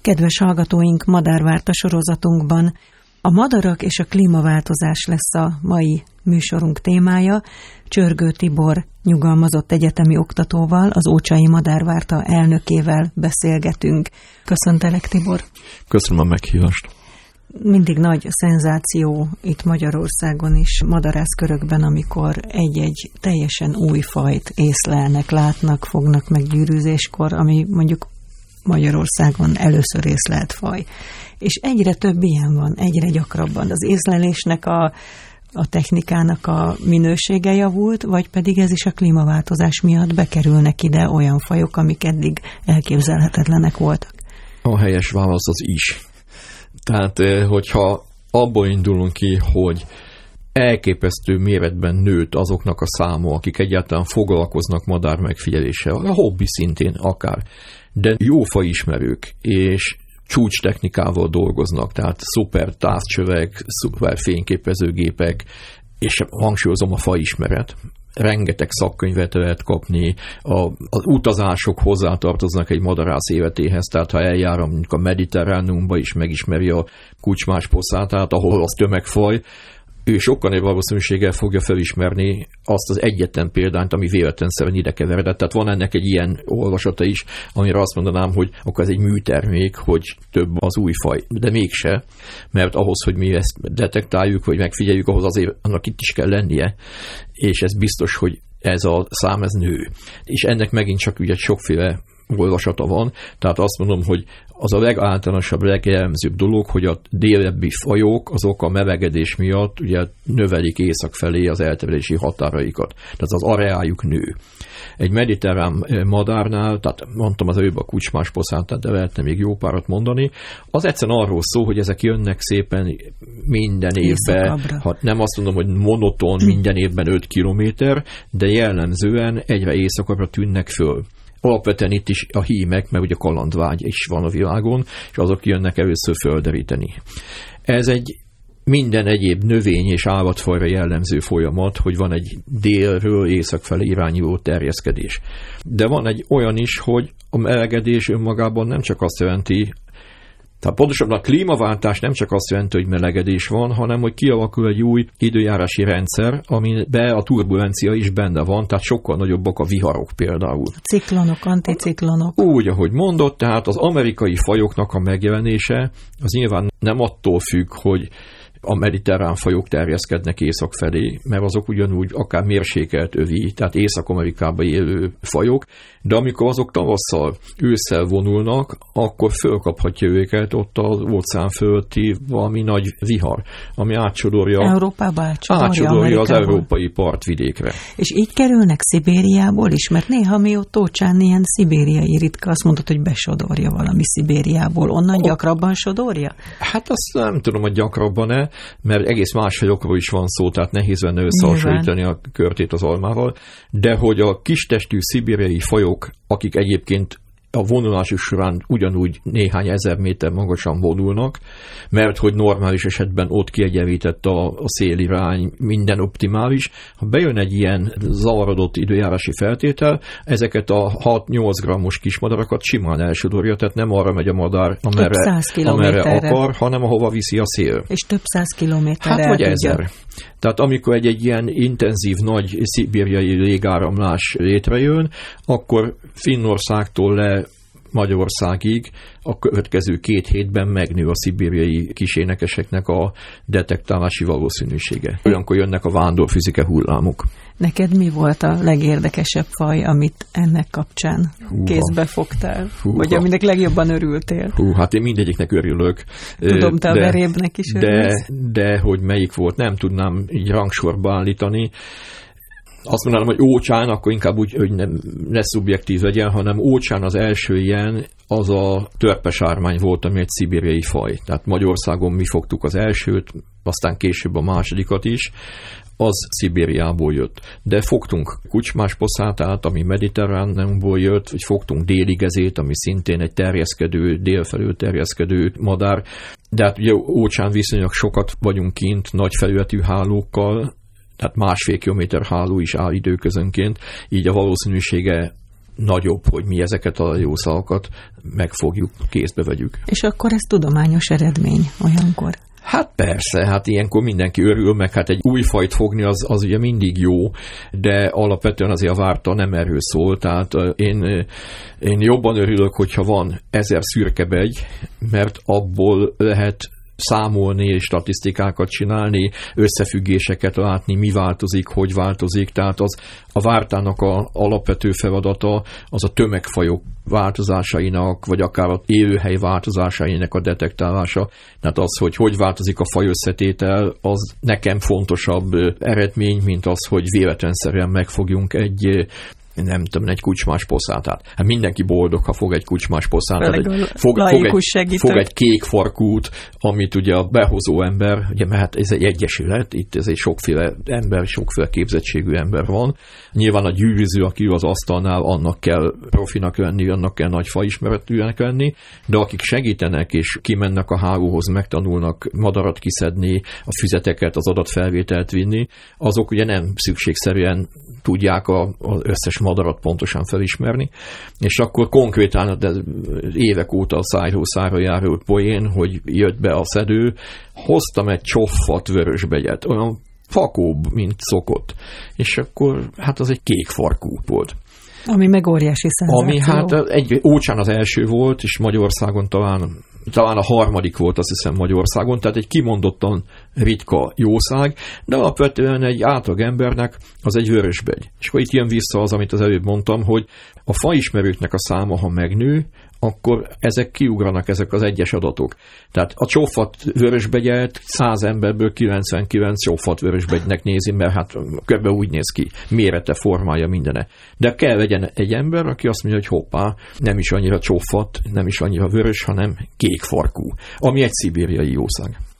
Kedves hallgatóink, Madárvárta sorozatunkban a madarak és a klímaváltozás lesz a mai műsorunk témája. Csörgő Tibor nyugalmazott egyetemi oktatóval, az Ócsai Madárvárta elnökével beszélgetünk. Köszöntelek, Tibor! Köszönöm a meghívást! Mindig nagy szenzáció itt Magyarországon is, madarászkörökben, amikor egy-egy teljesen új fajt észlelnek, látnak, fognak meg gyűrűzéskor, ami mondjuk Magyarországon először észlelt faj. És egyre több ilyen van, egyre gyakrabban. Az észlelésnek a technikának a minősége javult, vagy pedig ez is a klímaváltozás miatt bekerülnek ide olyan fajok, amik eddig elképzelhetetlenek voltak? A helyes válasz az is. Tehát, hogyha abból indulunk ki, hogy elképesztő méretben nőtt azoknak a száma, akik egyáltalán foglalkoznak madár megfigyeléssel, a hobbi szintén akár, de jó fajismerők és csúcs technikával dolgoznak, tehát szuper távcsövek, szuper fényképezőgépek, és hangsúlyozom a fajismeret. Rengeteg szakkönyvet lehet kapni, az utazások hozzátartoznak egy madarász életéhez, tehát ha eljár mondjuk a Mediterráneumba is megismeri a kucsmásposzátát, ahol az tömegfaj, ő sokkal nagyobb valószínűséggel fogja felismerni azt az egyetlen példányt, ami véletlenszerűen ide keveredett. Tehát van ennek egy ilyen olvasata is, amire azt mondanám, hogy akkor ez egy műtermék, hogy több az új faj. De mégse, mert ahhoz, hogy mi ezt detektáljuk, vagy megfigyeljük, ahhoz azért annak itt is kell lennie, és ez biztos, hogy ez a szám ez nő. És ennek megint csak ugye sokféle olvasata van, tehát azt mondom, hogy az a legáltalánosabb, legjellemzőbb dolog, hogy a délebbi fajok azok a melegedés miatt ugye növelik észak felé az elterjedési határaikat. Tehát az areájuk nő. Egy mediterrán madárnál, tehát mondtam az előbb a kucsmásposzátát, de lehetne még jó párat mondani, az egyszerűen arról szól, hogy ezek jönnek szépen minden évben, nem azt mondom, hogy monoton minden évben 5 kilométer, de jellemzően egyre északabbra tűnnek föl. Alapvetően itt is a hímek, mert ugye kalandvágy is van a világon, és azok jönnek először földeríteni. Ez egy minden egyéb növény és állatfajra jellemző folyamat, hogy van egy délről észak felé irányuló terjeszkedés. De van egy olyan is, hogy a melegedés önmagában nem csak azt jelenti, tehát pontosabban a klímaváltás nem csak azt jelenti, hogy melegedés van, hanem hogy kialakul egy új időjárási rendszer, amiben a turbulencia is benne van, tehát sokkal nagyobbak a viharok például. Ciklonok, anticiklonok. Úgy, ahogy mondott, tehát az amerikai fajoknak a megjelenése az nyilván nem attól függ, hogy a mediterrán fajok terjeszkednek észak felé, mert azok ugyanúgy akár mérsékelt övi, tehát Észak-Amerikában élő fajok, de amikor azok tavasszal, ősszel vonulnak, akkor fölkaphatja őket ott az óceán fölötti valami nagy vihar, ami átcsodorja az európai partvidékre. És így kerülnek Szibériából is, mert néha mi ott Ócsán ilyen szibériai ritka, azt mondod, hogy besodorja valami Szibériából. Onnan gyakrabban sodorja? Hát azt nem tudom, hogy gyakrabban-e, mert egész más fajokról is van szó, tehát nehéz benne összehasonlítani a körtét az almával, de hogy a kistestű szibériai fajok, akik egyébként a vonulásuk során ugyanúgy néhány ezer méter magasan vonulnak, mert hogy normális esetben ott kiegyenlített a szélirány, minden optimális. Ha bejön egy ilyen zavarodott időjárási feltétel, ezeket a 6-8 grammos kismadarakat simán elsodorja, tehát nem arra megy a madár, amerre akar, hanem ahova viszi a szél. És több száz kilométerre. Hát vagy 1000. Tehát amikor egy ilyen intenzív, nagy szibériai légáramlás létrejön, akkor Finnországtól le Magyarországig a következő 2 hétben megnő a szibériai kisénekeseknek a detektálási valószínűsége. Olyankor jönnek a vándorfizike hullámok. Neked mi volt a legérdekesebb faj, amit ennek kapcsán kézbe fogtál? Vagy aminek legjobban örültél? Hát én mindegyiknek örülök. Tudom, te a verébnek is örülsz. De hogy melyik volt, nem tudnám így rangsorba állítani. Azt mondanám, hogy Ócsán, akkor inkább úgy, hogy ne szubjektív legyen, hanem Ócsán az első ilyen, az a törpesármány volt, ami egy szibériai faj. Tehát Magyarországon mi fogtuk az elsőt, aztán később a másodikat is, az Szibériából jött. De fogtunk kucsmásposzátát, ami Mediterráneumból jött, vagy fogtunk déligezét, ami szintén egy terjeszkedő, délfelől terjeszkedő madár. De hát ugye Ócsán viszonylag sokat vagyunk kint, nagy felületű hálókkal, tehát 1,5 kilométer háló is áll időközönként, így a valószínűsége nagyobb, hogy mi ezeket a jószalakat megfogjuk, kézbe vegyük. És akkor ez tudományos eredmény olyankor? Hát persze, hát ilyenkor mindenki örül, meg hát egy új fajt fogni az ugye mindig jó, de alapvetően azért a várta nem erről szól, tehát én jobban örülök, hogyha van 1000 szürkebegy, mert abból lehet számolni és statisztikákat csinálni, összefüggéseket látni, mi változik, hogy változik, tehát a vártának a alapvető feladata az a tömegfajok változásainak, vagy akár az élőhely változásainak a detektálása. Tehát az, hogy változik a fajösszetétel, az nekem fontosabb eredmény, mint az, hogy véletlenszerűen megfogjunk egy kutymás poszátát. Hát mindenki boldog, ha fog egy kutymás poszátát. Fog egy kék farkút, amit ugye a behozó ember, ugye, mert ez egy egyesület, itt ez egy sokféle ember, sokféle képzettségű ember van. Nyilván a gyűrűző, aki az asztalnál, annak kell profinak lenni, annak kell nagy faismeretűnek lenni, de akik segítenek és kimennek a hálóhoz, megtanulnak madarat kiszedni, a füzeteket, az adatfelvételt vinni, azok ugye nem szükségszerűen tudják az összes madarat pontosan felismerni, és akkor konkrétan de évek óta a szájról szájra járó poén, hogy jött be a szedő, hoztam egy csofat vörösbegyet, olyan fakóbb, mint szokott, és akkor hát az egy kék farkú volt. Ami meg óriási szenzáció. Ami hát Ócsán az első volt, és Magyarországon talán a harmadik volt, azt hiszem Magyarországon, tehát egy kimondottan ritka jószág, de alapvetően egy átlag embernek az egy vörösbegy. És akkor itt jön vissza az, amit az előbb mondtam, hogy a faismerőknek a száma, ha megnő, akkor ezek kiugranak, ezek az egyes adatok. Tehát a csófat vörösbegyet 100 emberből 99 csófat vörösbegynek nézi, mert hát kb. Úgy néz ki, mérete, formája, mindene. De kell legyen egy ember, aki azt mondja, hogy hoppá, nem is annyira csófat, nem is annyira vörös, hanem kék farkú, ami egy szibériai jószág.